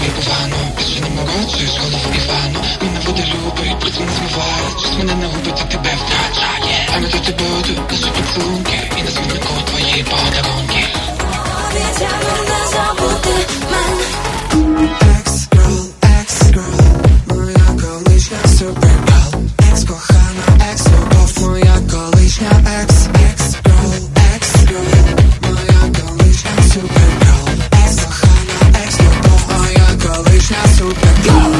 тобі погано, більше не мороджуй з голови Івану. Мене вода любить, проти не змиває, щось мене не губить, а тебе втрачає. Пам'ятати буду наші поцілунки і на смітнику твої подарунки. Обіцяю не забути мене. Ex-girl, моя колишня супергерл. Екс-кохана, екс-любов, моя колишня ex-girl, моя колишня супергерл. Екс-кохана, екс-любов, моя колишня супергерл.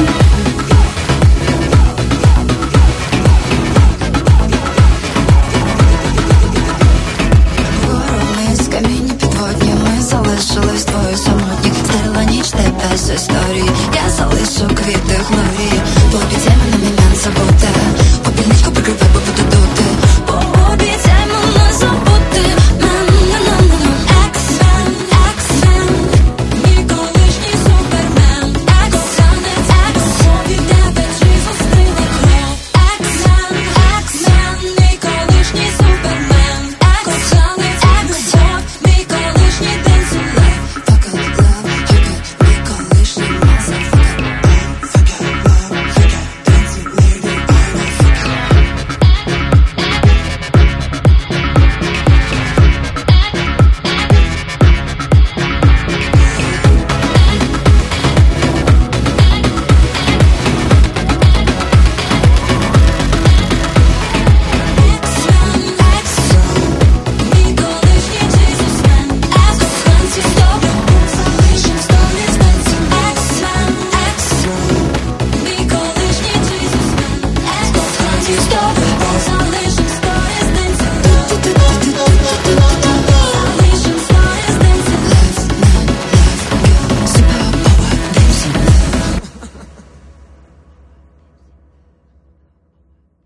Камінні підводні, ми залишились двоє самотні. Стерла ніч, де без історії. Я залишу квіти хлорії. Пообіцяй мене мене забути. Попільничку прикривай, бо буду тут.